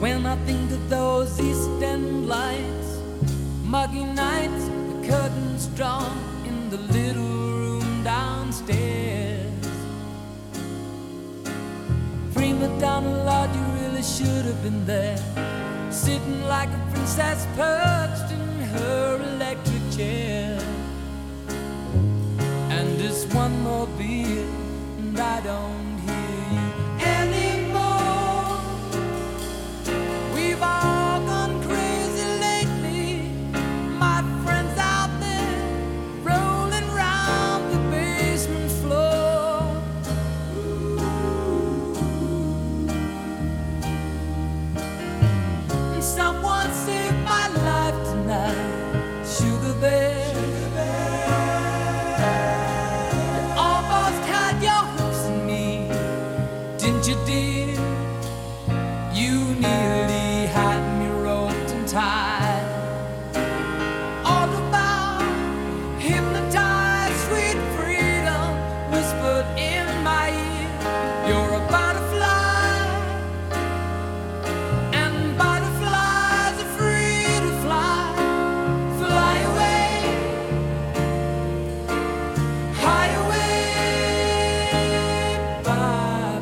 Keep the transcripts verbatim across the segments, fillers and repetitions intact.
When I think of those East End lights, muggy nights, the curtains drawn in the little room downstairs. Prima Donna, Lord, you really should have been there, sitting like a princess perched in her electric chair. And just one more beer and I don't hear you anymore. We've all gone crazy lately, my friends out there rolling round the basement floor. And someone saved my life tonight, Sugar Bear. You did, you nearly had me roped and tied. All about hypnotized, sweet freedom whispered in my ear. You're a butterfly, and butterflies are free to fly. Fly away, high away, bye.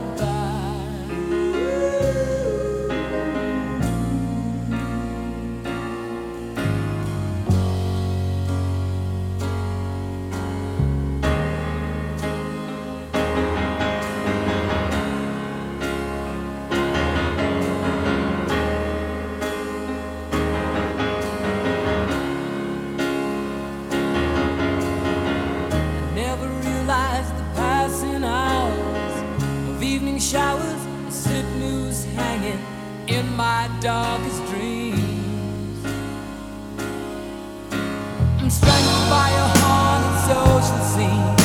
Evening showers, slip noose hanging in my darkest dreams. I'm strangled by a haunted social scene.